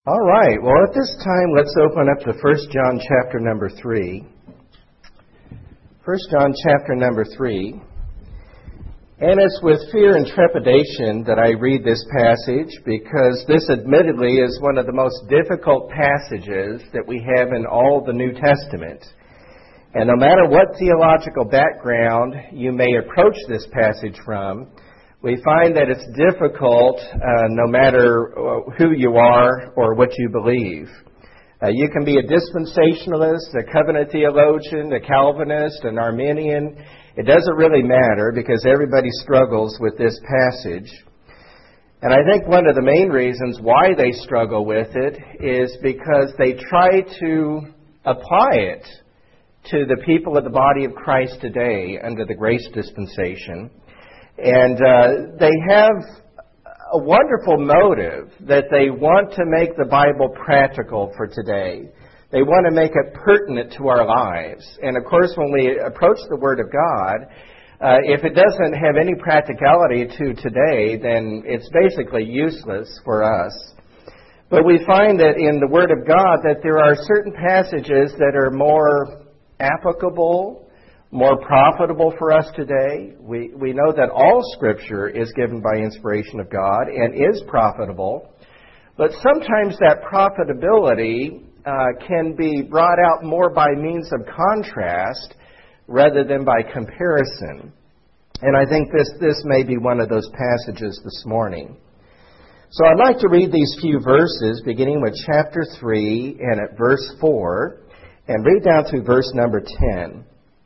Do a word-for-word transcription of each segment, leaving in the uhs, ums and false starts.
All right. Well, at this time, let's open up to First John chapter number three. First John chapter number three. And it's with fear and trepidation that I read this passage, because this admittedly is one of the most difficult passages that we have in all the New Testament. And no matter what theological background you may approach this passage from, we find that it's difficult uh, no matter who you are or what you believe. Uh, you can be a dispensationalist, a covenant theologian, a Calvinist, an Arminian. It doesn't really matter, because everybody struggles with this passage. And I think one of the main reasons why they struggle with it is because they try to apply it to the people of the body of Christ today under the grace dispensation. And uh, they have a wonderful motive that they want to make the Bible practical for today. They want to make it pertinent to our lives. And of course, when we approach the Word of God, uh, if it doesn't have any practicality to today, then it's basically useless for us. But we find that in the Word of God that there are certain passages that are more applicable, more profitable for us today. We we know that all Scripture is given by inspiration of God and is profitable, but sometimes that profitability uh, can be brought out more by means of contrast rather than by comparison. And I think this, this may be one of those passages this morning. So I'd like to read these few verses, beginning with chapter three and at verse four, and read down through verse number ten.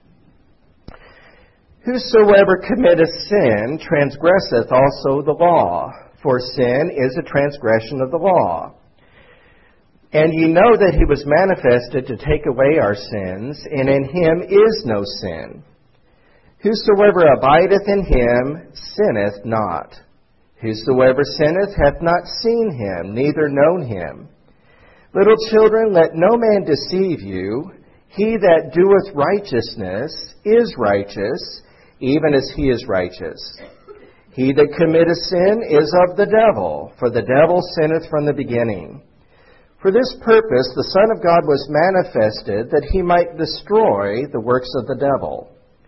Whosoever committeth sin transgresseth also the law, for sin is a transgression of the law. And ye know that he was manifested to take away our sins, and in him is no sin. Whosoever abideth in him sinneth not. Whosoever sinneth hath not seen him, neither known him. Little children, let no man deceive you. He that doeth righteousness is righteous, even as he is righteous. He that committeth sin is of the devil, for the devil sinneth from the beginning. For this purpose the Son of God was manifested, that he might destroy the works of the devil.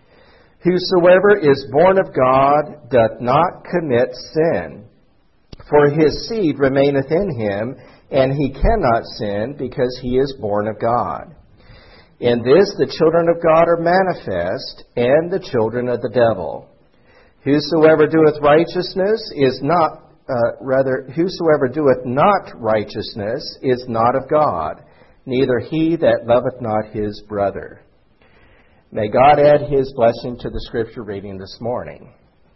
Whosoever is born of God doth not commit sin, for his seed remaineth in him, and he cannot sin, because he is born of God. In this the children of God are manifest, and the children of the devil. Whosoever doeth righteousness is not, uh, rather, whosoever doeth not righteousness is not of God, neither he that loveth not his brother. May God add his blessing to the scripture reading this morning.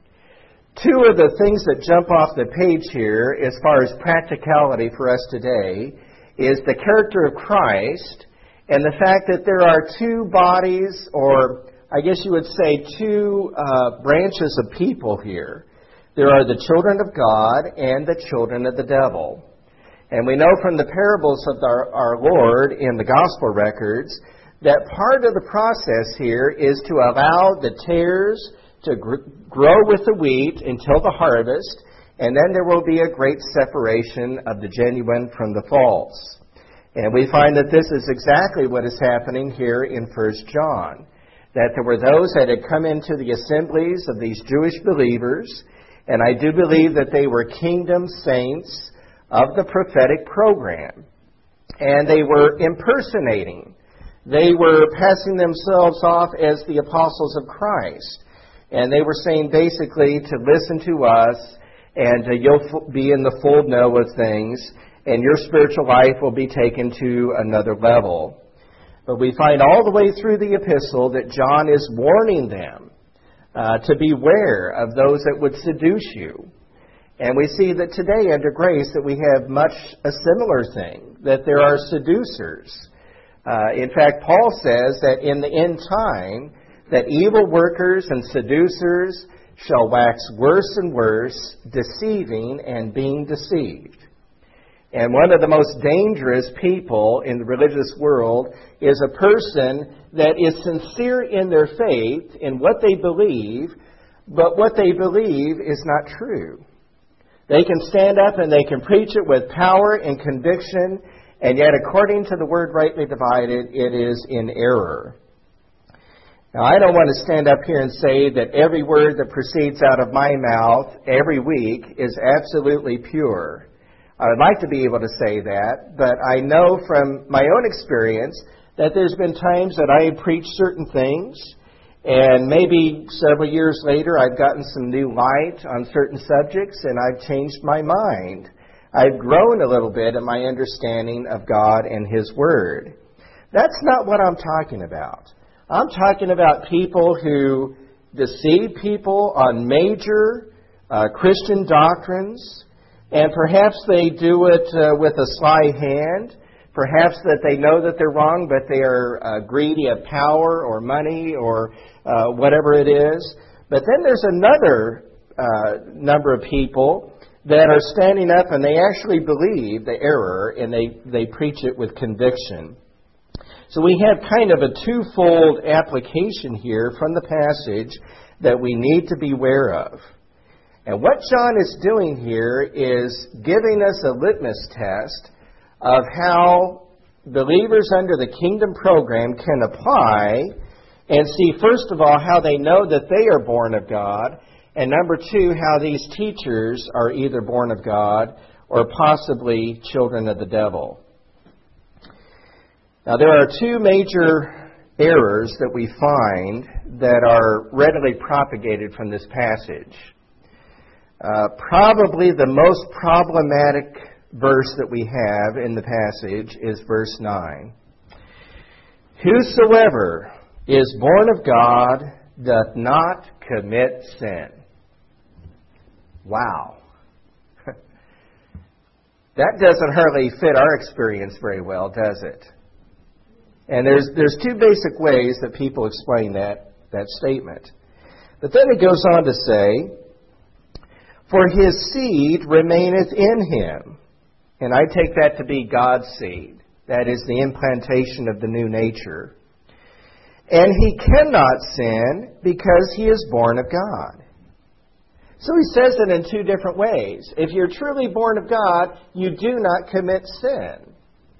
Two of the things that jump off the page here, as far as practicality for us today, is the character of Christ, and the fact that there are two bodies, or I guess you would say two uh, branches of people here. There are the children of God and the children of the devil. And we know from the parables of our, our Lord in the gospel records that part of the process here is to allow the tares to gr- grow with the wheat until the harvest, and then there will be a great separation of the genuine from the false. And we find that this is exactly what is happening here in First John, that there were those that had come into the assemblies of these Jewish believers, and I do believe that they were kingdom saints of the prophetic program. And they were impersonating. They were passing themselves off as the apostles of Christ. And they were saying basically to listen to us, and uh, you'll be in the full know of things, and your spiritual life will be taken to another level. But we find all the way through the epistle that John is warning them uh, to beware of those that would seduce you. And we see that today under grace that we have much a similar thing, that there are seducers. Uh, in fact, Paul says that in the end time, that evil workers and seducers shall wax worse and worse, deceiving and being deceived. And one of the most dangerous people in the religious world is a person that is sincere in their faith, in what they believe, but what they believe is not true. They can stand up and they can preach it with power and conviction, and yet according to the word rightly divided, it is in error. Now, I don't want to stand up here and say that every word that proceeds out of my mouth every week is absolutely pure. I would like to be able to say that, but I know from my own experience that there's been times that I preached certain things, and maybe several years later I've gotten some new light on certain subjects and I've changed my mind. I've grown a little bit in my understanding of God and His Word. That's not what I'm talking about. I'm talking about people who deceive people on major uh, Christian doctrines, and perhaps they do it uh, with a sly hand. Perhaps that they know that they're wrong, but they are uh, greedy of power or money or uh, whatever it is. But then there's another uh, number of people that are standing up and they actually believe the error and they, they preach it with conviction. So we have kind of a twofold application here from the passage that we need to be aware of. And what John is doing here is giving us a litmus test of how believers under the kingdom program can apply and see, first of all, how they know that they are born of God, and number two, how these teachers are either born of God or possibly children of the devil. Now, there are two major errors that we find that are readily propagated from this passage. Uh, probably the most problematic verse that we have in the passage is verse nine. Whosoever is born of God doth not commit sin. Wow. That doesn't hardly fit our experience very well, does it? And there's there's two basic ways that people explain that, that statement. But then it goes on to say, for his seed remaineth in him. And I take that to be God's seed. That is the implantation of the new nature. And he cannot sin because he is born of God. So he says it in two different ways. If you're truly born of God, you do not commit sin.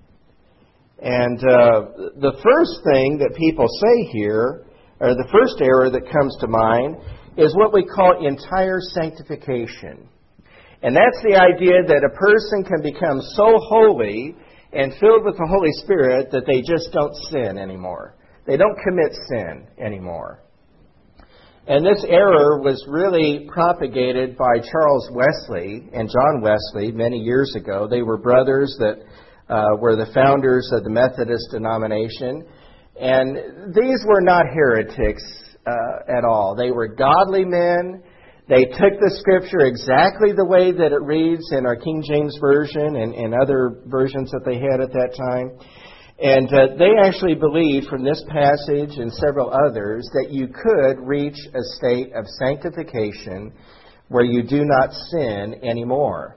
And uh, the first thing that people say here, or the first error that comes to mind, is what we call entire sanctification. And that's the idea that a person can become so holy and filled with the Holy Spirit that they just don't sin anymore. They don't commit sin anymore. And this error was really propagated by Charles Wesley and John Wesley many years ago. They were brothers that uh, were the founders of the Methodist denomination. And these were not heretics uh, at all. They were godly men. They took the Scripture exactly the way that it reads in our King James Version and, and other versions that they had at that time. And uh, they actually believed from this passage and several others that you could reach a state of sanctification where you do not sin anymore.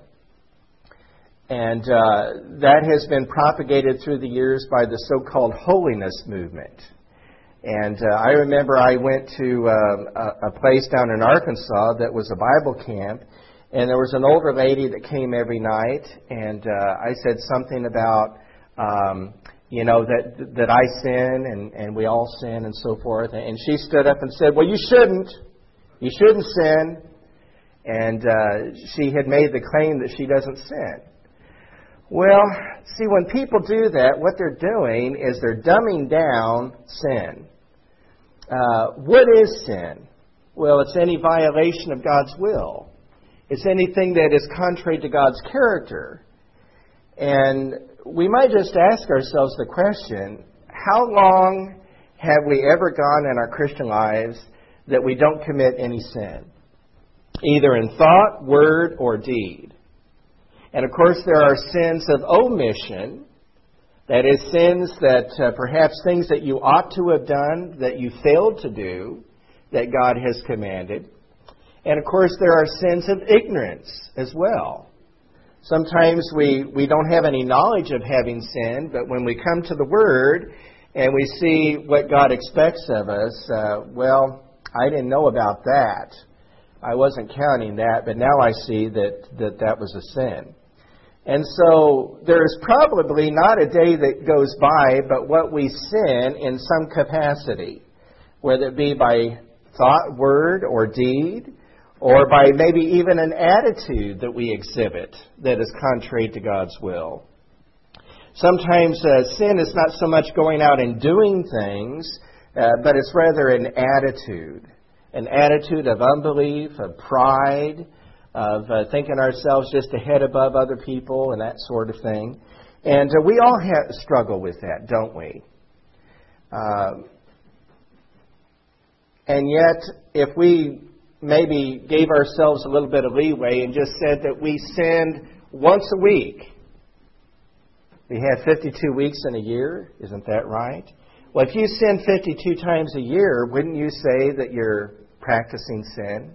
And uh, that has been propagated through the years by the so-called holiness movement. And uh, I remember I went to uh, a, a place down in Arkansas that was a Bible camp, and there was an older lady that came every night, and uh, I said something about, um, you know, that that I sin and, and we all sin and so forth. And she stood up and said, well, you shouldn't. You shouldn't sin. And uh, she had made the claim that she doesn't sin. Well, see, when people do that, what they're doing is they're dumbing down sin. Uh, what is sin? Well, it's any violation of God's will. It's anything that is contrary to God's character. And we might just ask ourselves the question, how long have we ever gone in our Christian lives that we don't commit any sin? Either in thought, word, or deed. And of course, there are sins of omission. That is, sins that uh, perhaps things that you ought to have done that you failed to do that God has commanded. And of course, there are sins of ignorance as well. Sometimes we, we don't have any knowledge of having sinned, but when we come to the Word and we see what God expects of us, uh, well, I didn't know about that. I wasn't counting that, but now I see that that, that was a sin. And so there's probably not a day that goes by but what we sin in some capacity, whether it be by thought, word, or deed, or by maybe even an attitude that we exhibit that is contrary to God's will. Sometimes uh, sin is not so much going out and doing things, uh, but it's rather an attitude, an attitude of unbelief, of pride, of uh, thinking ourselves just a head above other people and that sort of thing. And uh, we all have struggle with that, don't we? Um, and yet, if we maybe gave ourselves a little bit of leeway and just said that we sinned once a week, we have fifty-two weeks in a year, isn't that right? Well, if you sin fifty-two times a year, wouldn't you say that you're practicing sin?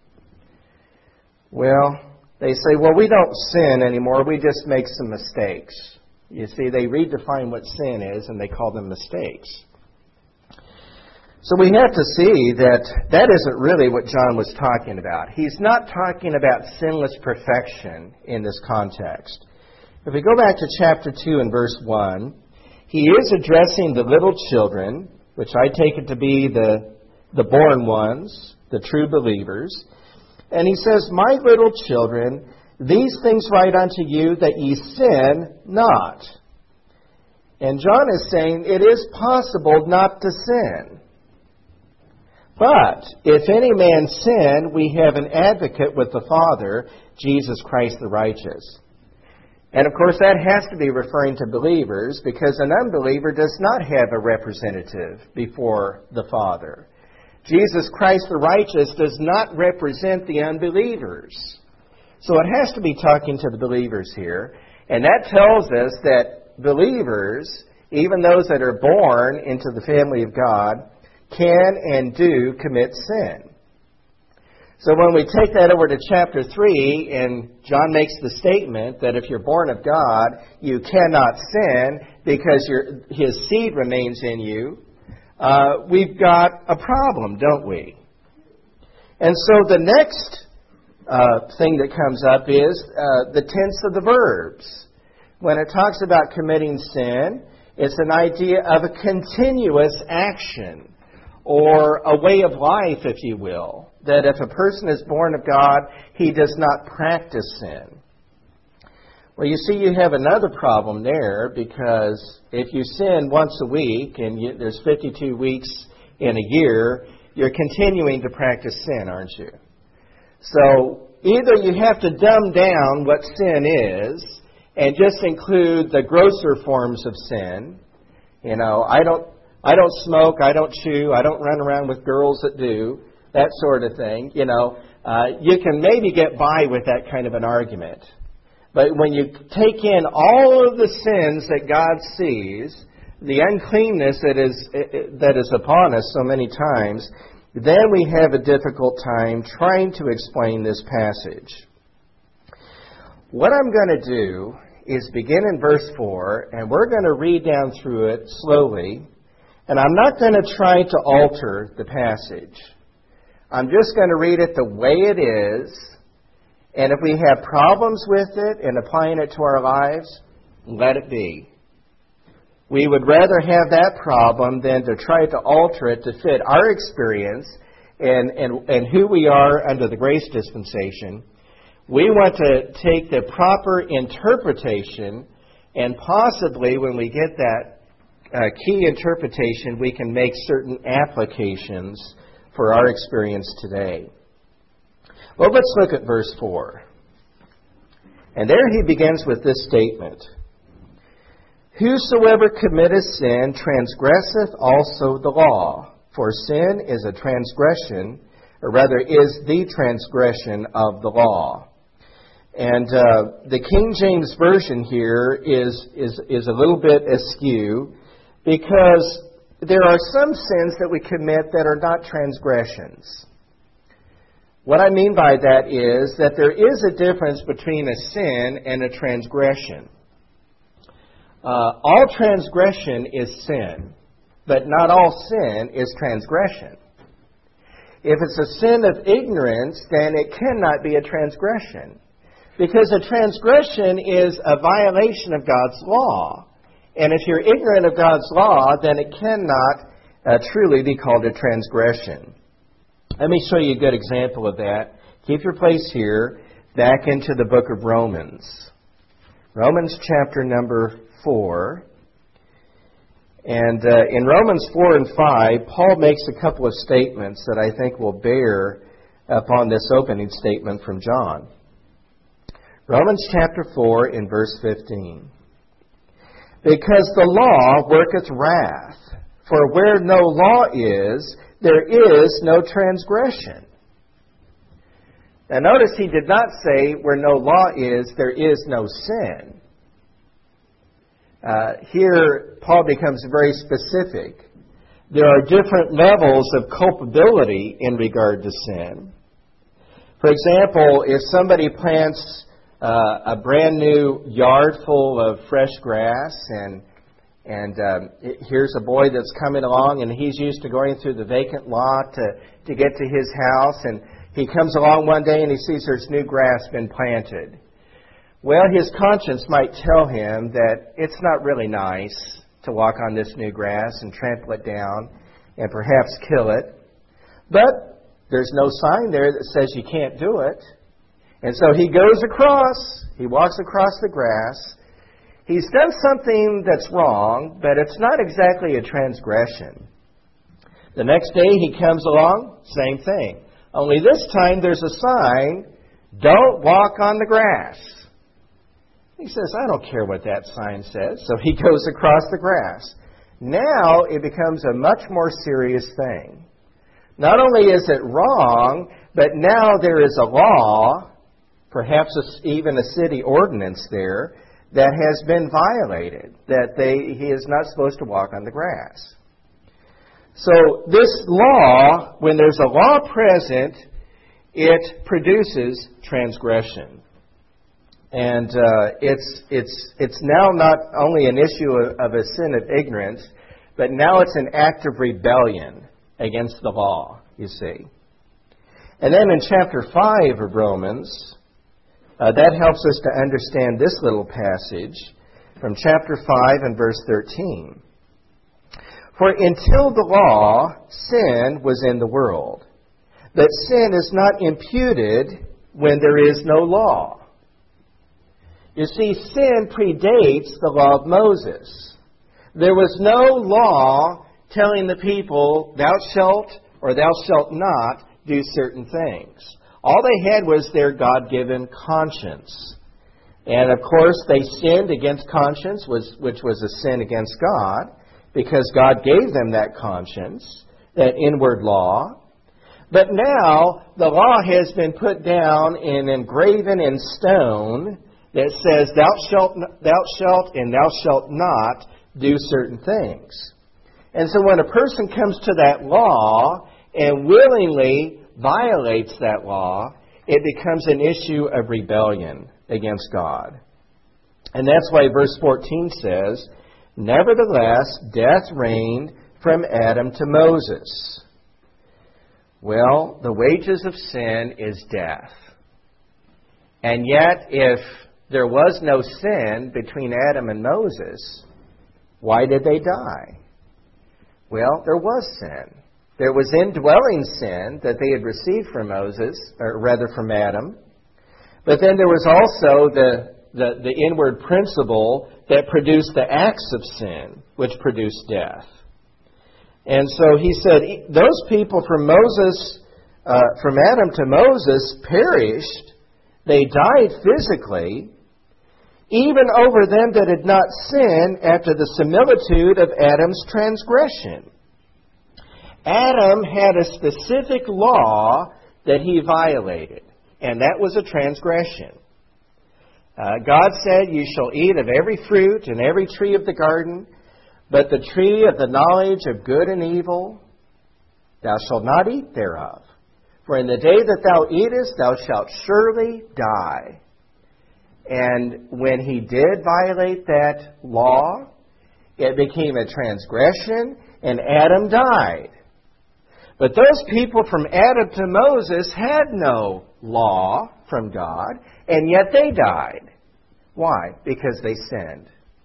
Well, they say, well, we don't sin anymore. We just make some mistakes. You see, they redefine what sin is, and they call them mistakes. So we have to see that that isn't really what John was talking about. He's not talking about sinless perfection in this context. If we go back to chapter two and verse one, he is addressing the little children, which I take it to be the, the born ones, the true believers. And he says, my little children, these things write unto you that ye sin not. And John is saying it is possible not to sin. But if any man sin, we have an advocate with the Father, Jesus Christ the righteous. And of course that has to be referring to believers, because an unbeliever does not have a representative before the Father. Jesus Christ the righteous does not represent the unbelievers. So it has to be talking to the believers here. And that tells us that believers, even those that are born into the family of God, can and do commit sin. So when we take that over to chapter three, and John makes the statement that if you're born of God, you cannot sin because your, his seed remains in you, uh, we've got a problem, don't we? And so the next uh, thing that comes up is uh, the tense of the verbs. When it talks about committing sin, it's an idea of a continuous action, or a way of life, if you will, that if a person is born of God, he does not practice sin. Well, you see, you have another problem there, because if you sin once a week, and you, there's fifty-two weeks in a year, you're continuing to practice sin, aren't you? So either you have to dumb down what sin is and just include the grosser forms of sin. You know, I don't I don't smoke, I don't chew, I don't run around with girls that do, that sort of thing. You know, uh, you can maybe get by with that kind of an argument. But when you take in all of the sins that God sees, the uncleanness that is that is upon us so many times, then we have a difficult time trying to explain this passage. What I'm going to do is begin in verse four, and we're going to read down through it slowly. And I'm not going to try to alter the passage. I'm just going to read it the way it is. And if we have problems with it and applying it to our lives, let it be. We would rather have that problem than to try to alter it to fit our experience and, and, and who we are under the grace dispensation. We want to take the proper interpretation, and possibly when we get that Uh, key interpretation, we can make certain applications for our experience today. Well, let's look at verse four. And there he begins with this statement. Whosoever committeth sin transgresseth also the law, for sin is a transgression, or rather is the transgression of the law. And uh, the King James Version here is, is, is a little bit askew, because there are some sins that we commit that are not transgressions. What I mean by that is that there is a difference between a sin and a transgression. Uh, all transgression is sin, but not all sin is transgression. If it's a sin of ignorance, then it cannot be a transgression. Because a transgression is a violation of God's law. And if you're ignorant of God's law, then it cannot uh, truly be called a transgression. Let me show you a good example of that. Keep your place here, back into the book of Romans. Romans chapter number four. And uh, in Romans four and five, Paul makes a couple of statements that I think will bear upon this opening statement from John. Romans chapter four in verse fifteen. Because the law worketh wrath, for where no law is, there is no transgression. Now notice he did not say where no law is, there is no sin. Uh, here, Paul becomes very specific. There are different levels of culpability in regard to sin. For example, if somebody plants uh, a brand new yard full of fresh grass, and and um, it, here's a boy that's coming along, and he's used to going through the vacant lot to, to get to his house, and he comes along one day and he sees there's new grass been planted. Well, his conscience might tell him that it's not really nice to walk on this new grass and trample it down and perhaps kill it. But there's no sign there that says you can't do it. And so he goes across, he walks across the grass. He's done something that's wrong, but it's not exactly a transgression. The next day he comes along, same thing. Only this time there's a sign, don't walk on the grass. He says, I don't care what that sign says. So he goes across the grass. Now it becomes a much more serious thing. Not only is it wrong, but now there is a law, perhaps even a city ordinance there, that has been violated, that they, he is not supposed to walk on the grass. So this law, when there's a law present, it produces transgression. And uh, it's it's it's now not only an issue of, of a sin of ignorance, but now it's an act of rebellion against the law, you see. And then in chapter five of Romans, uh, that helps us to understand this little passage from chapter five and verse thirteen. For until the law, sin was in the world, but sin is not imputed when there is no law. You see, sin predates the law of Moses. There was no law telling the people, thou shalt or thou shalt not do certain things. All they had was their God-given conscience. And of course, they sinned against conscience, which was a sin against God, because God gave them that conscience, that inward law. But now, the law has been put down and engraven in stone that says, thou shalt, thou shalt and thou shalt not do certain things. And so when a person comes to that law and willingly violates that law, it becomes an issue of rebellion against God. And that's why verse fourteen says, nevertheless, death reigned from Adam to Moses. Well, the wages of sin is death. And yet, if there was no sin between Adam and Moses, why did they die? Well, there was sin. There was indwelling sin that they had received from Moses, or rather from Adam. But then there was also the, the, the inward principle that produced the acts of sin, which produced death. And so he said, those people from Moses, uh, from Adam to Moses perished. They died physically, even over them that had not sinned after the similitude of Adam's transgression. Adam had a specific law that he violated, and that was a transgression. Uh, God said, you shall eat of every fruit and every tree of the garden, but the tree of the knowledge of good and evil, thou shalt not eat thereof. For in the day that thou eatest, thou shalt surely die. And when he did violate that law, it became a transgression, and Adam died. But those people from Adam to Moses had no law from God, and yet they died. Why? Because they sinned.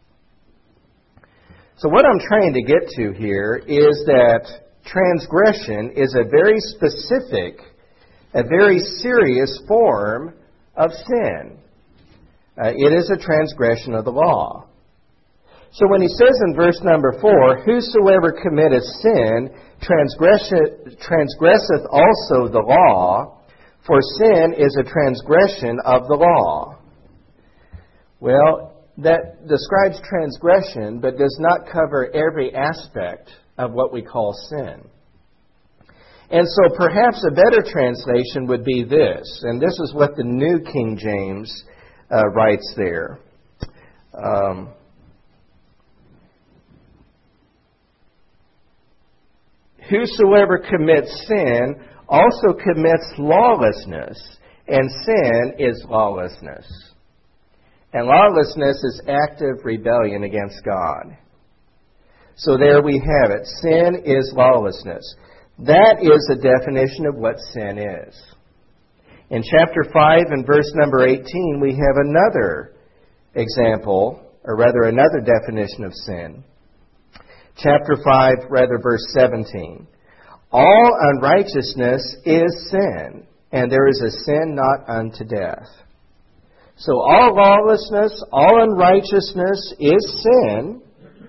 So what I'm trying to get to here is that transgression is a very specific, a very serious form of sin. Uh, it is a transgression of the law. So when he says in verse number four, whosoever committeth sin transgresseth, transgresseth also the law, for sin is a transgression of the law. Well, that describes transgression, but does not cover every aspect of what we call sin. And so perhaps a better translation would be this, and this is what the New King James uh, writes there. Um, Whosoever commits sin also commits lawlessness, and sin is lawlessness. And lawlessness is active rebellion against God. So there we have it. Sin is lawlessness. That is a definition of what sin is. In chapter five and verse number eighteen, we have another example, or rather another definition of sin. Chapter five, rather verse seventeen. All unrighteousness is sin, and there is a sin not unto death. So all lawlessness, all unrighteousness is sin.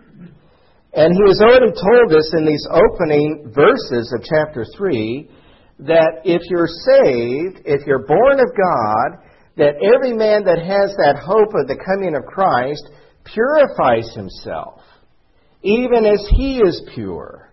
And he has already told us in these opening verses of chapter three that if you're saved, if you're born of God, that every man that has that hope of the coming of Christ purifies himself, even as he is pure.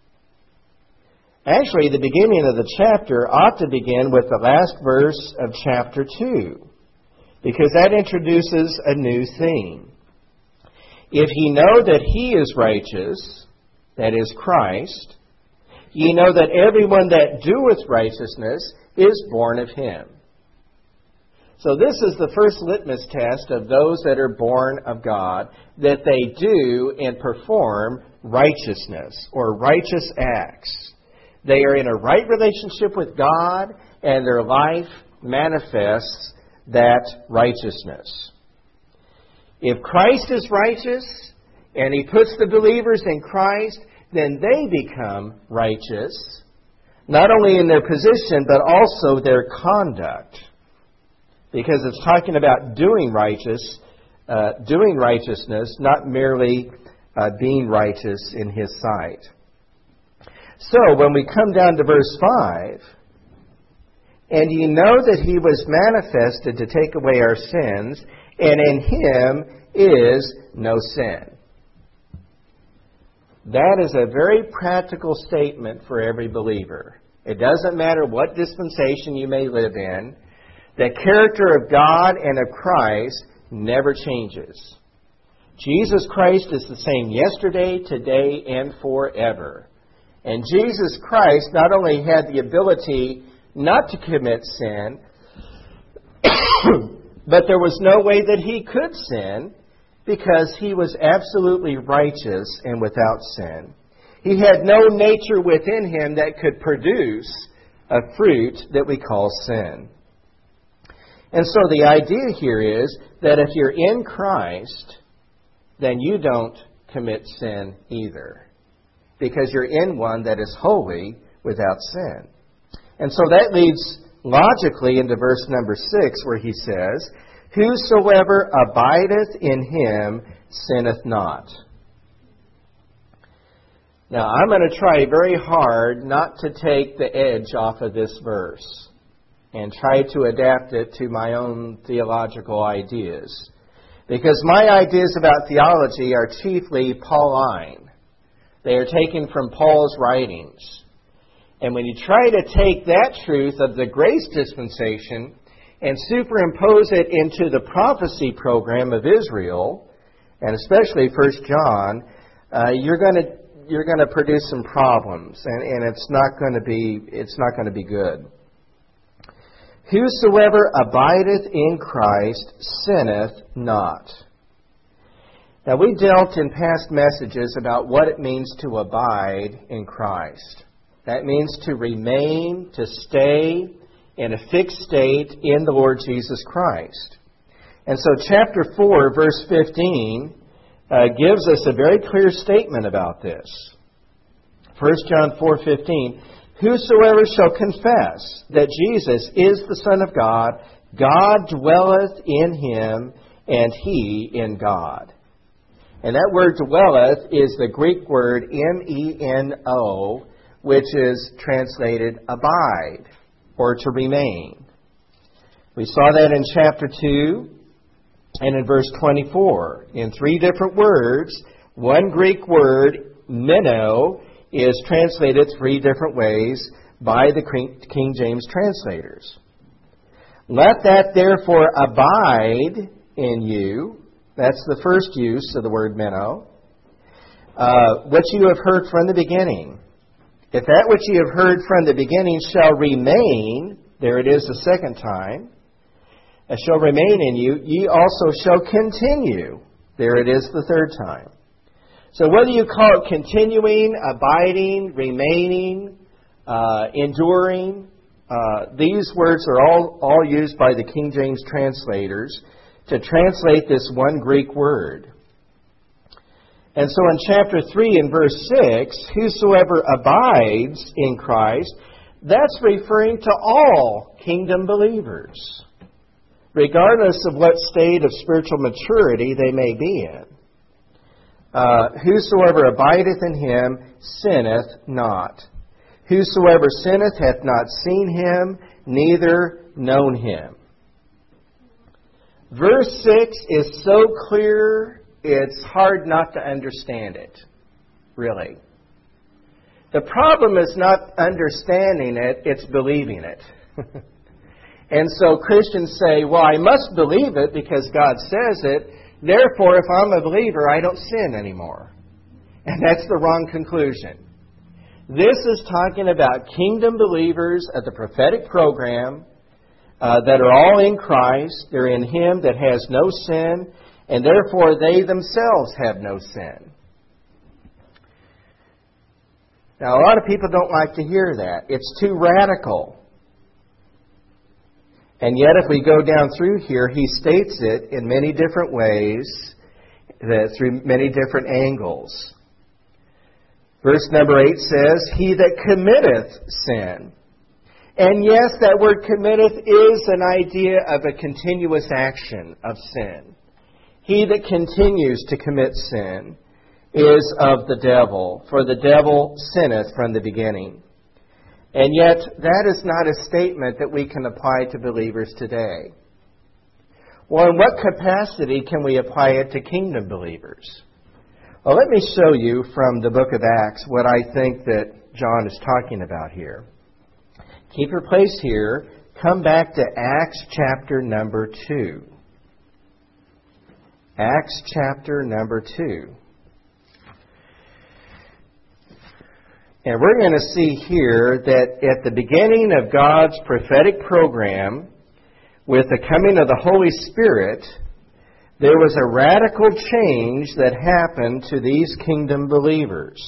Actually, the beginning of the chapter ought to begin with the last verse of chapter two, because that introduces a new theme. If ye know that he is righteous, that is Christ, ye know that everyone that doeth righteousness is born of him. So this is the first litmus test of those that are born of God, that they do and perform righteousness or righteous acts. They are in a right relationship with God, and their life manifests that righteousness. If Christ is righteous, and he puts the believers in Christ, then they become righteous, not only in their position, but also their conduct. Because it's talking about doing righteous, uh, doing righteousness, not merely uh, being righteous in his sight. So when we come down to verse five, and ye know that he was manifested to take away our sins, and in him is no sin. That is a very practical statement for every believer. It doesn't matter what dispensation you may live in. The character of God and of Christ never changes. Jesus Christ is the same yesterday, today, and forever. And Jesus Christ not only had the ability not to commit sin, but there was no way that he could sin, because he was absolutely righteous and without sin. He had no nature within him that could produce a fruit that we call sin. And so the idea here is that if you're in Christ, then you don't commit sin either, because you're in one that is holy without sin. And so that leads logically into verse number six, where he says, whosoever abideth in him sinneth not. Now, I'm going to try very hard not to take the edge off of this verse and try to adapt it to my own theological ideas. Because my ideas about theology are chiefly Pauline. They are taken from Paul's writings. And when you try to take that truth of the grace dispensation and superimpose it into the prophecy program of Israel, and especially First John, uh, you're going to you're going to produce some problems, and, and it's not going to be it's not going to be good. Whosoever abideth in Christ sinneth not. Now, we dealt in past messages about what it means to abide in Christ. That means to remain, to stay in a fixed state in the Lord Jesus Christ. And so chapter four, verse fifteen, uh, gives us a very clear statement about this. First John four fifteen, whosoever shall confess that Jesus is the Son of God, God dwelleth in him, and he in God. And that word dwelleth is the Greek word M E N O, which is translated abide, or to remain. We saw that in chapter two and in verse twenty-four. In three different words, one Greek word, meno, is translated three different ways by the King James translators. Let that therefore abide in you. That's the first use of the word meno. Uh, what you have heard from the beginning. If that which ye have heard from the beginning shall remain, there it is the second time, and shall remain in you, ye also shall continue. There it is the third time. So whether you call it continuing, abiding, remaining, uh, enduring, uh, these words are all, all used by the King James translators to translate this one Greek word. And so in chapter three and verse six, whosoever abides in Christ, that's referring to all kingdom believers, regardless of what state of spiritual maturity they may be in. Uh, whosoever abideth in him sinneth not. Whosoever sinneth hath not seen him, neither known him. Verse six is so clear, it's hard not to understand it, really. The problem is not understanding it, it's believing it. And so Christians say, well, I must believe it because God says it. Therefore, if I'm a believer, I don't sin anymore. And that's the wrong conclusion. This is talking about kingdom believers of the prophetic program uh, that are all in Christ. They're in Him that has no sin, and therefore they themselves have no sin. Now, a lot of people don't like to hear that. It's too radical. And yet, if we go down through here, he states it in many different ways, that through many different angles. Verse number eight says, he that committeth sin. And yes, that word committeth is an idea of a continuous action of sin. He that continues to commit sin is of the devil, for the devil sinneth from the beginning. And yet, that is not a statement that we can apply to believers today. Well, in what capacity can we apply it to kingdom believers? Well, let me show you from the book of Acts what I think that John is talking about here. Keep your place here. Come back to Acts chapter number two. Acts chapter number two. And we're going to see here that at the beginning of God's prophetic program, with the coming of the Holy Spirit, there was a radical change that happened to these kingdom believers.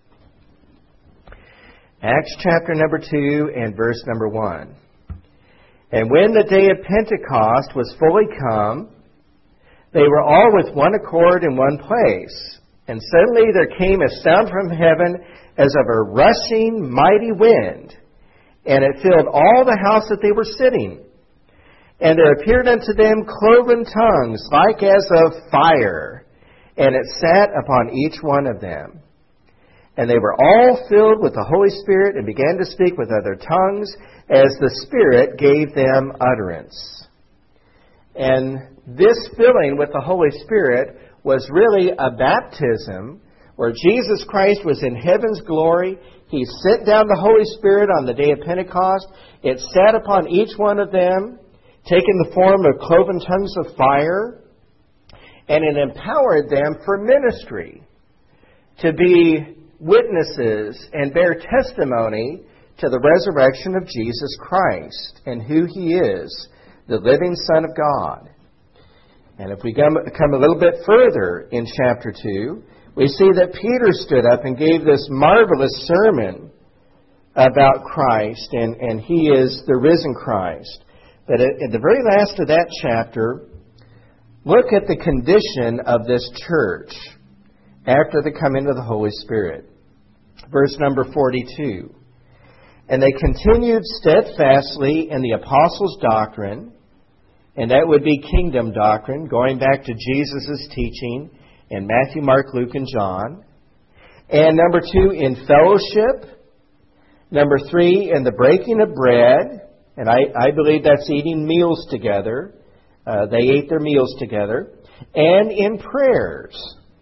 Acts chapter number two and verse number one. And when the day of Pentecost was fully come, they were all with one accord in one place. And suddenly there came a sound from heaven as of a rushing mighty wind, and it filled all the house that they were sitting. And there appeared unto them cloven tongues, like as of fire, and it sat upon each one of them. And they were all filled with the Holy Spirit, and began to speak with other tongues, as the Spirit gave them utterance. And this filling with the Holy Spirit was really a baptism where Jesus Christ was in heaven's glory. He sent down the Holy Spirit on the day of Pentecost. It sat upon each one of them, taking the form of cloven tongues of fire, and it empowered them for ministry, to be witnesses and bear testimony to the resurrection of Jesus Christ and who He is, the living Son of God. And if we come, come a little bit further in chapter two, we see that Peter stood up and gave this marvelous sermon about Christ, and, and He is the risen Christ. But at, at the very last of that chapter, look at the condition of this church after the coming of the Holy Spirit. Verse number forty-two. And they continued steadfastly in the apostles' doctrine, and that would be kingdom doctrine, going back to Jesus' teaching in Matthew, Mark, Luke, and John. And number two, in fellowship. Number three, in the breaking of bread. And I, I believe that's eating meals together. Uh, they ate their meals together. And in prayers.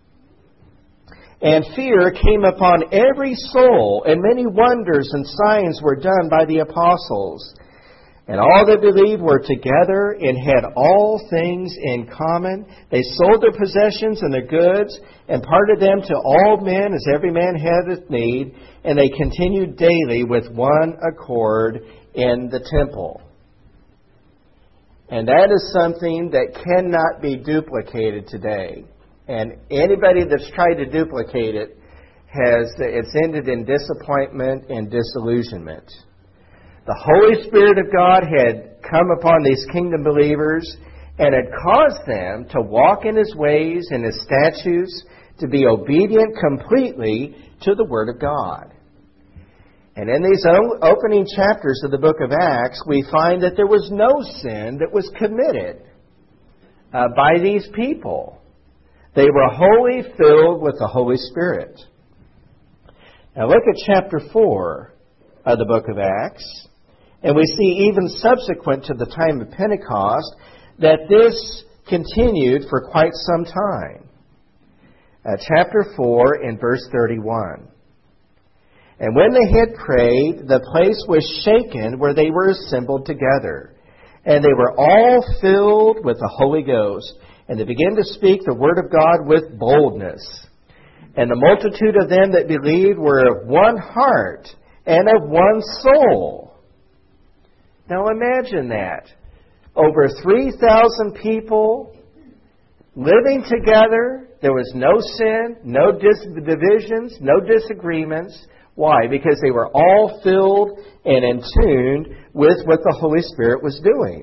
And fear came upon every soul, and many wonders and signs were done by the apostles. And all that believed were together and had all things in common. They sold their possessions and their goods and parted them to all men as every man had need. And they continued daily with one accord in the temple. And that is something that cannot be duplicated today. And anybody that's tried to duplicate it has, it's ended in disappointment and disillusionment. The Holy Spirit of God had come upon these kingdom believers and had caused them to walk in His ways and His statutes, to be obedient completely to the Word of God. And in these opening chapters of the book of Acts, we find that there was no sin that was committed uh, by these people. They were wholly filled with the Holy Spirit. Now look at chapter four of the book of Acts. And we see even subsequent to the time of Pentecost that this continued for quite some time. Uh, chapter four and verse thirty-one. And when they had prayed, the place was shaken where they were assembled together. And they were all filled with the Holy Ghost. And they began to speak the word of God with boldness. And the multitude of them that believed were of one heart and of one soul. Now imagine that. Over three thousand people living together. There was no sin, no dis- divisions, no disagreements. Why? Because they were all filled and in tune with what the Holy Spirit was doing.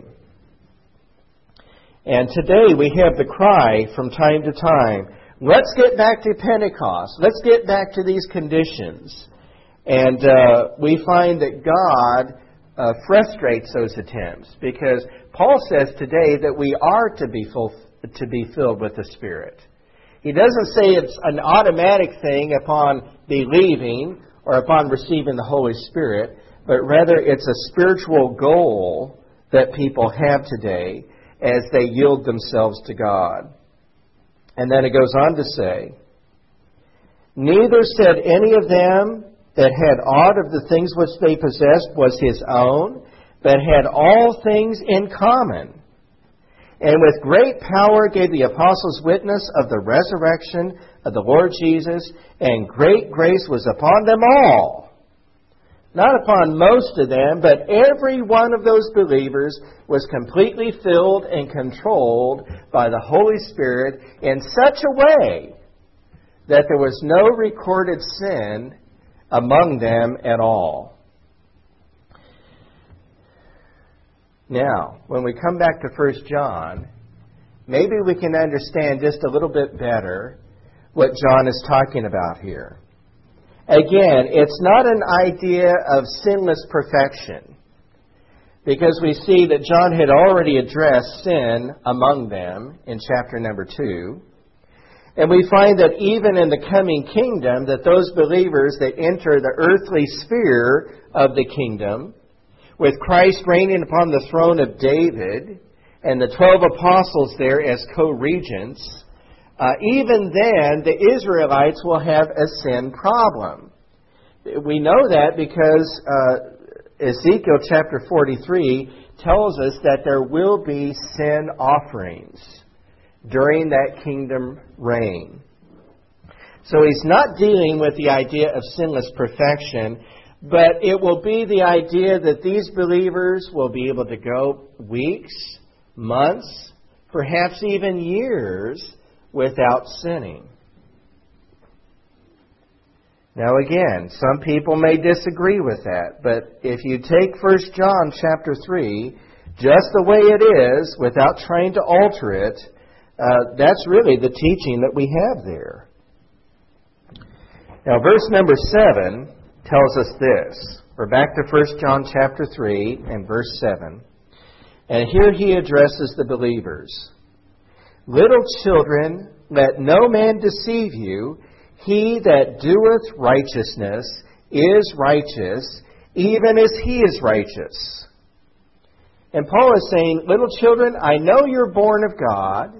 And today we have the cry from time to time, let's get back to Pentecost. Let's get back to these conditions. And uh, we find that God uh, frustrates those attempts, because Paul says today that we are to be full, to be filled with the Spirit. He doesn't say it's an automatic thing upon believing or upon receiving the Holy Spirit, but rather it's a spiritual goal that people have today as they yield themselves to God. And then it goes on to say, neither said any of them that had aught of the things which they possessed was his own, but had all things in common. And with great power gave the apostles witness of the resurrection of the Lord Jesus, and great grace was upon them all. Not upon most of them, but every one of those believers was completely filled and controlled by the Holy Spirit in such a way that there was no recorded sin among them at all. Now, when we come back to First John, maybe we can understand just a little bit better what John is talking about here. Again, it's not an idea of sinless perfection, because we see that John had already addressed sin among them in chapter number two. And we find that even in the coming kingdom, that those believers that enter the earthly sphere of the kingdom, with Christ reigning upon the throne of David, and the twelve apostles there as co-regents, uh, even then the Israelites will have a sin problem. We know that because uh, Ezekiel chapter forty-three tells us that there will be sin offerings during that kingdom reign. So he's not dealing with the idea of sinless perfection, but it will be the idea that these believers will be able to go weeks, months, perhaps even years without sinning. Now again, some people may disagree with that, but if you take First John chapter three, just the way it is, without trying to alter it, uh, that's really the teaching that we have there. Now verse number seven tells us this. We're back to First John chapter three and verse seven. And here he addresses the believers. Little children, let no man deceive you. He that doeth righteousness is righteous, even as he is righteous. And Paul is saying, little children, I know you're born of God.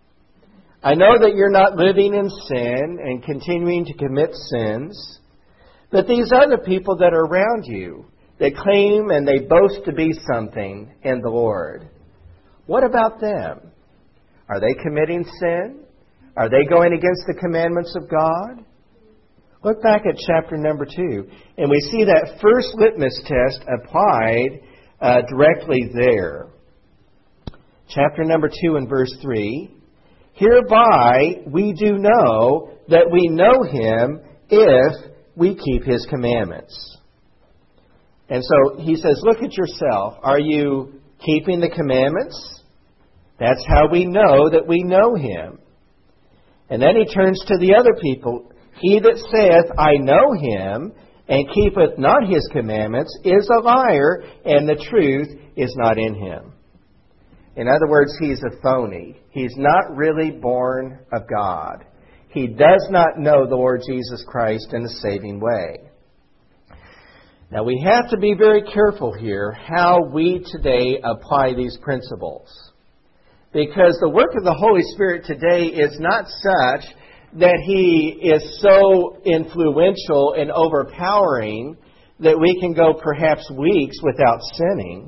I know that you're not living in sin and continuing to commit sins. But these other people that are around you, they claim and they boast to be something in the Lord. What about them? Are they committing sin? Are they going against the commandments of God? Look back at chapter number two, and we see that first litmus test applied uh, directly there. Chapter number two and verse three. Hereby we do know that we know him if we keep his commandments. And so he says, look at yourself. Are you keeping the commandments? That's how we know that we know him. And then he turns to the other people. He that saith, I know him, and keepeth not his commandments, is a liar, and the truth is not in him. In other words, he's a phony. He's not really born of God. He does not know the Lord Jesus Christ in a saving way. Now, we have to be very careful here how we today apply these principles. Because the work of the Holy Spirit today is not such that He is so influential and overpowering that we can go perhaps weeks without sinning.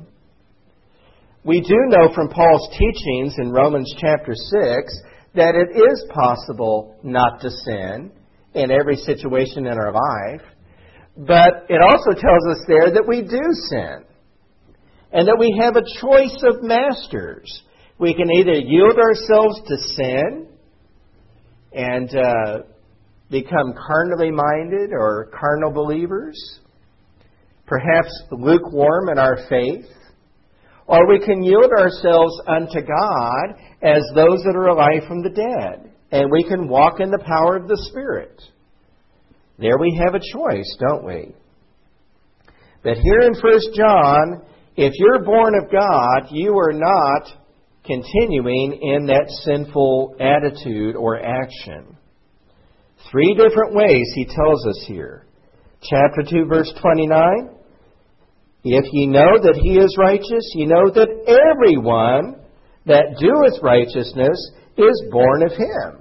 We do know from Paul's teachings in Romans chapter six that it is possible not to sin in every situation in our life. But it also tells us there that we do sin. And that we have a choice of masters. We can either yield ourselves to sin and uh, become carnally minded or carnal believers. Perhaps lukewarm in our faith. Or we can yield ourselves unto God as those that are alive from the dead. And we can walk in the power of the Spirit. There we have a choice, don't we? But here in First John, if you're born of God, you are not continuing in that sinful attitude or action. Three different ways he tells us here. Chapter two, verse twenty-nine. If ye know that he is righteous, ye know that everyone that doeth righteousness is born of him.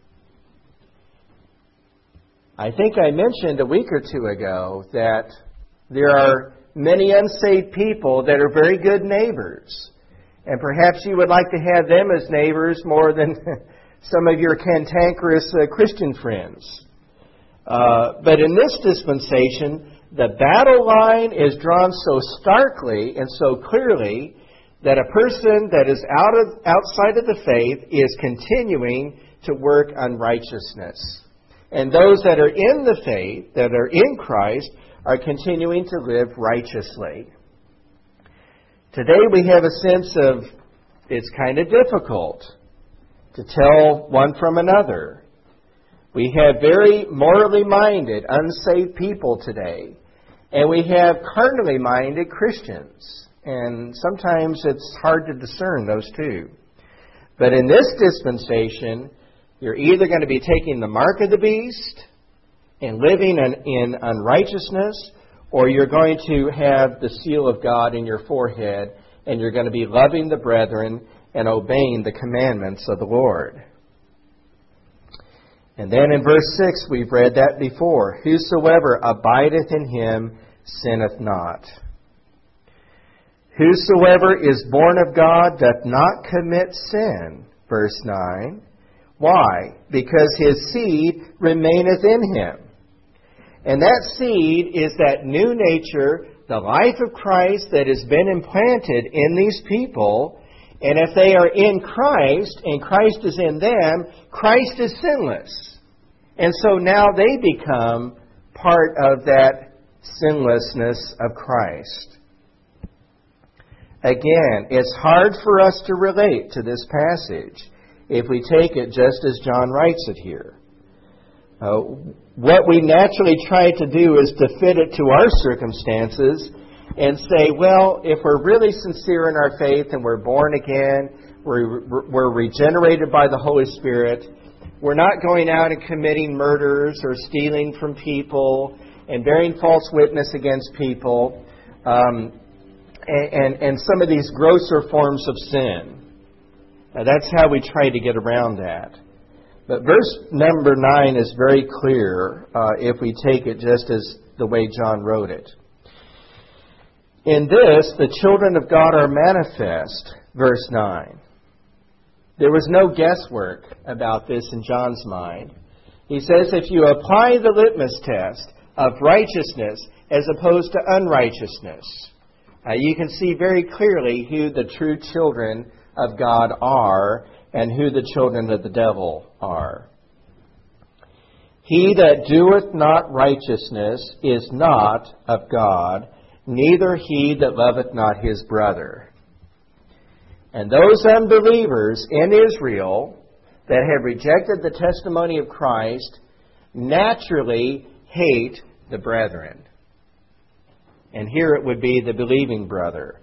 I think I mentioned a week or two ago that there are many unsaved people that are very good neighbors. And perhaps you would like to have them as neighbors more than some of your cantankerous uh, Christian friends. Uh, but in this dispensation, the battle line is drawn so starkly and so clearly that a person that is out of outside of the faith is continuing to work unrighteousness. And those that are in the faith, that are in Christ, are continuing to live righteously. Today we have a sense of it's kind of difficult to tell one from another. We have very morally minded, unsaved people today. And we have carnally minded Christians. And sometimes it's hard to discern those two. But in this dispensation, you're either going to be taking the mark of the beast and living in, in unrighteousness, or you're going to have the seal of God in your forehead, and you're going to be loving the brethren and obeying the commandments of the Lord. And then in verse six, we've read that before. Whosoever abideth in him sinneth not. Whosoever is born of God doth not commit sin. Verse nine. Why? Because his seed remaineth in him. And that seed is that new nature, the life of Christ that has been implanted in these people. And if they are in Christ, and Christ is in them, Christ is sinless. And so now they become part of that sinlessness of Christ. Again, it's hard for us to relate to this passage if we take it just as John writes it here. Uh, what we naturally try to do is to fit it to our circumstances and say, well, if we're really sincere in our faith and we're born again, we're, we're regenerated by the Holy Spirit, we're not going out and committing murders or stealing from people and bearing false witness against people, um, and, and, and some of these grosser forms of sin. Now, that's how we try to get around that. But verse number nine is very clear uh, if we take it just as the way John wrote it. In this, the children of God are manifest, verse nine. There was no guesswork about this in John's mind. He says if you apply the litmus test of righteousness as opposed to unrighteousness, uh, you can see very clearly who the true children of God are and who the children of the devil are. He that doeth not righteousness is not of God, neither he that loveth not his brother. And those unbelievers in Israel that have rejected the testimony of Christ naturally hate the brethren. And here it would be the believing brother.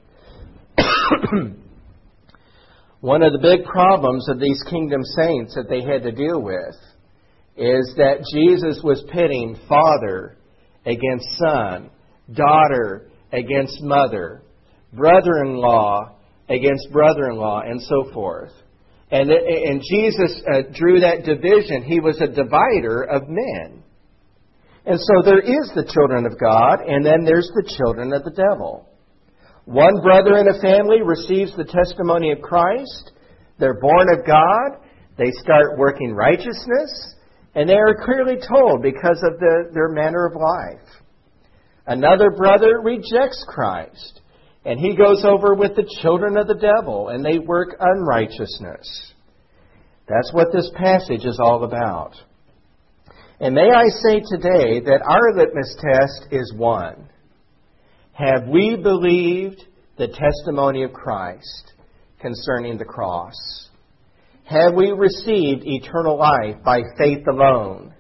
One of the big problems of these kingdom saints that they had to deal with is that Jesus was pitting father against son, daughter against mother, brother-in-law against brother-in-law, and so forth. And, and Jesus uh, drew that division. He was a divider of men. And so there is the children of God, and then there's the children of the devil. One brother in a family receives the testimony of Christ. They're born of God. They start working righteousness. And they are clearly told because of the, their manner of life. Another brother rejects Christ. And he goes over with the children of the devil. And they work unrighteousness. That's what this passage is all about. And may I say today that our litmus test is one. Have we believed the testimony of Christ concerning the cross? Have we received eternal life by faith alone?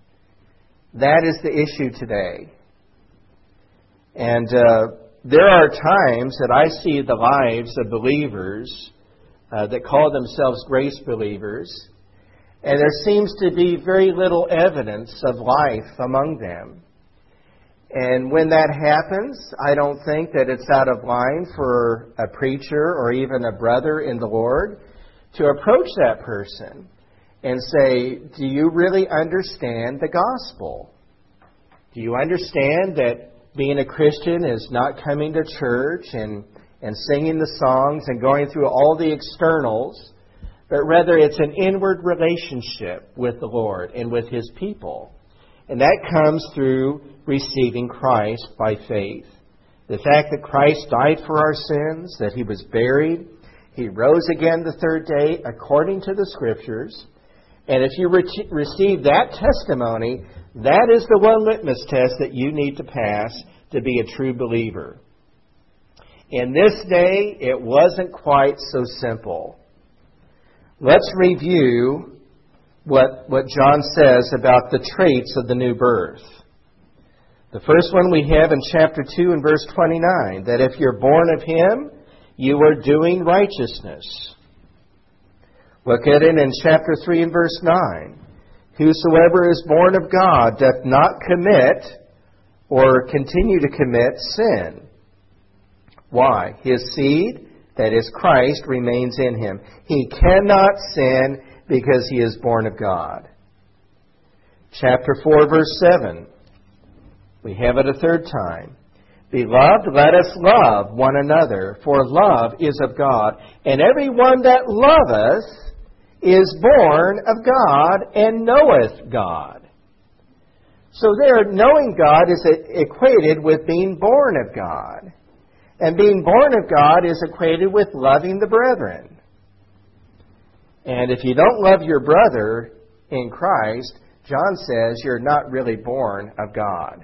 That is the issue today. And uh, there are times that I see the lives of believers uh, that call themselves grace believers, and there seems to be very little evidence of life among them. And when that happens, I don't think that it's out of line for a preacher or even a brother in the Lord to approach that person and say, do you really understand the gospel? Do you understand that being a Christian is not coming to church and, and singing the songs and going through all the externals, but rather it's an inward relationship with the Lord and with His people? And that comes through receiving Christ by faith. The fact that Christ died for our sins, that He was buried, He rose again the third day according to the Scriptures. And if you re- receive that testimony, that is the one litmus test that you need to pass to be a true believer. In this day, it wasn't quite so simple. Let's review what, what John says about the traits of the new birth. The first one we have in chapter two and verse twenty-nine, that if you're born of Him, you are doing righteousness. Look at it in chapter three and verse nine. Whosoever is born of God doth not commit or continue to commit sin. Why? His seed, that is Christ, remains in him. He cannot sin because he is born of God. Chapter four, verse seven. We have it a third time. Beloved, let us love one another, for love is of God. And every one that loveth is born of God and knoweth God. So there, knowing God is equated with being born of God. And being born of God is equated with loving the brethren. And if you don't love your brother in Christ, John says you're not really born of God.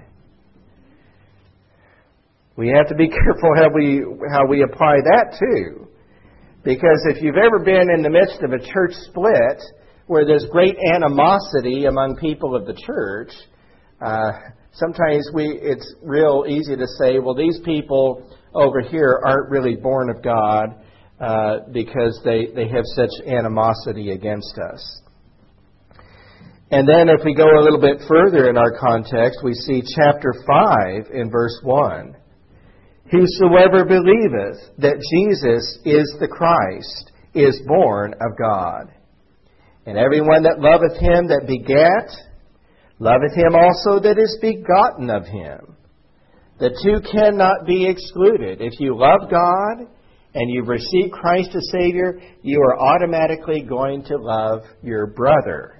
We have to be careful how we how we apply that too. Because if you've ever been in the midst of a church split where there's great animosity among people of the church, uh, sometimes we it's real easy to say, well, these people over here aren't really born of God uh, because they, they have such animosity against us. And then if we go a little bit further in our context, we see chapter five in verse one. Whosoever believeth that Jesus is the Christ is born of God. And everyone that loveth him that begat, loveth him also that is begotten of him. The two cannot be excluded. If you love God and you've received Christ as Savior, you are automatically going to love your brother.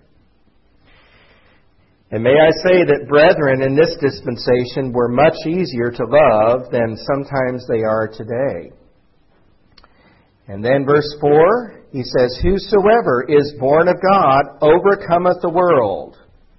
And may I say that brethren in this dispensation were much easier to love than sometimes they are today. And then verse four, he says, whosoever is born of God overcometh the world.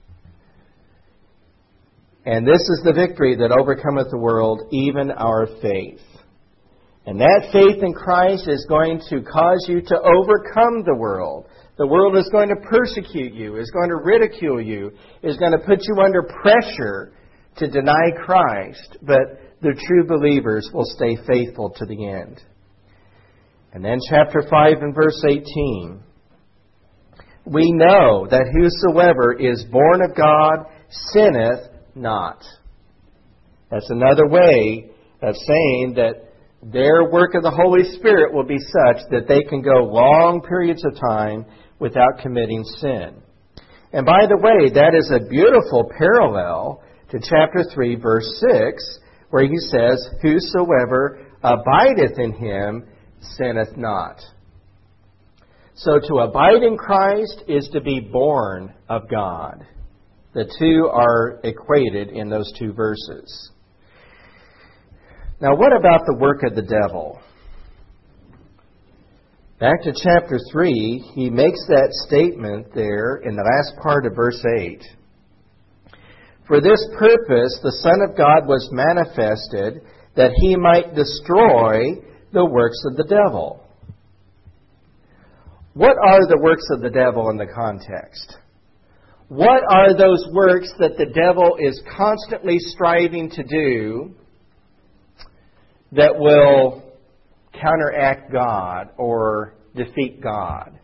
And this is the victory that overcometh the world, even our faith. And that faith in Christ is going to cause you to overcome the world. The world is going to persecute you, is going to ridicule you, is going to put you under pressure to deny Christ. But the true believers will stay faithful to the end. And then chapter five and verse eighteen. We know that whosoever is born of God sinneth not. That's another way of saying that their work of the Holy Spirit will be such that they can go long periods of time without committing sin. And by the way, that is a beautiful parallel to chapter three, verse six, where he says, whosoever abideth in him sinneth not. So to abide in Christ is to be born of God. The two are equated in those two verses. Now, what about the work of the devil? Back to chapter three, he makes that statement there in the last part of verse eight. For this purpose the Son of God was manifested, that he might destroy the works of the devil. What are the works of the devil in the context? What are those works that the devil is constantly striving to do that will counteract God or defeat God?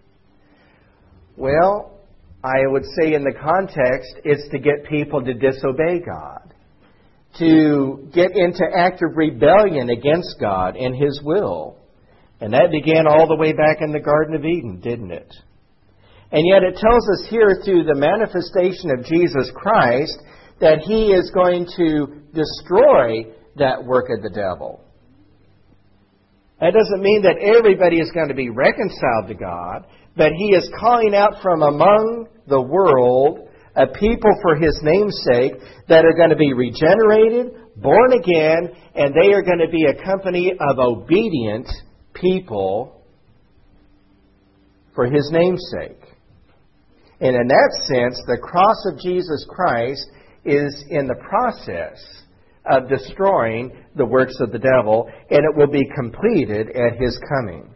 Well, I would say in the context, it's to get people to disobey God, to get into active rebellion against God and His will. And that began all the way back in the Garden of Eden, didn't it? And yet it tells us here through the manifestation of Jesus Christ that He is going to destroy that work of the devil. That doesn't mean that everybody is going to be reconciled to God, but He is calling out from among the world a people for His name's sake that are going to be regenerated, born again, and they are going to be a company of obedient people for His name's sake. And in that sense, the cross of Jesus Christ is in the process of destroying the works of the devil, and it will be completed at His coming.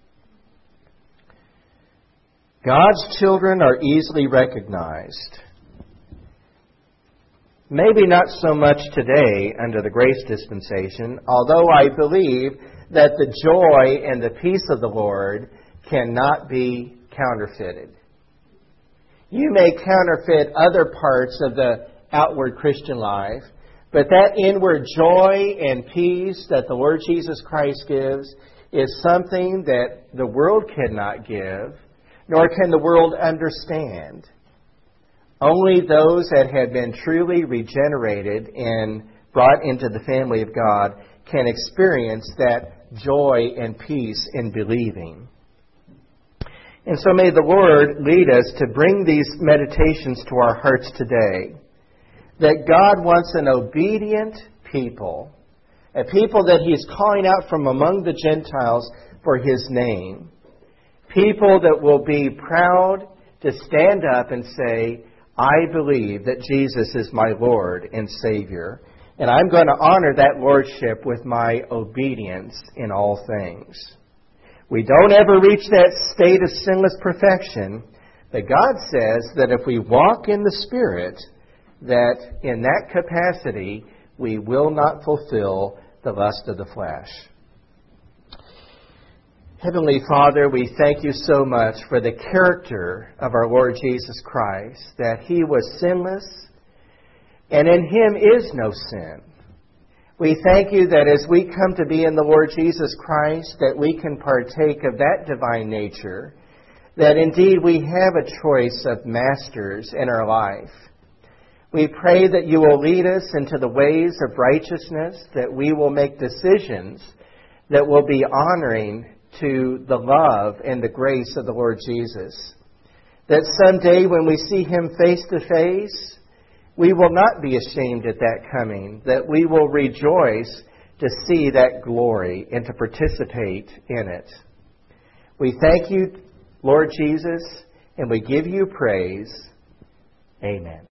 God's children are easily recognized. Maybe not so much today under the grace dispensation, although I believe that the joy and the peace of the Lord cannot be counterfeited. You may counterfeit other parts of the outward Christian life, but that inward joy and peace that the Lord Jesus Christ gives is something that the world cannot give, nor can the world understand. Only those that have been truly regenerated and brought into the family of God can experience that joy and peace in believing. And so may the Lord lead us to bring these meditations to our hearts today. That God wants an obedient people, a people that He is calling out from among the Gentiles for His name. People that will be proud to stand up and say, I believe that Jesus is my Lord and Savior, and I'm going to honor that lordship with my obedience in all things. We don't ever reach that state of sinless perfection, but God says that if we walk in the Spirit, that in that capacity we will not fulfill the lust of the flesh. Heavenly Father, we thank you so much for the character of our Lord Jesus Christ, that He was sinless, and in Him is no sin. We thank you that as we come to be in the Lord Jesus Christ, that we can partake of that divine nature, that indeed we have a choice of masters in our life. We pray that you will lead us into the ways of righteousness, that we will make decisions that will be honoring to the love and the grace of the Lord Jesus. That someday when we see Him face to face, we will not be ashamed at that coming, that we will rejoice to see that glory and to participate in it. We thank you, Lord Jesus, and we give you praise. Amen.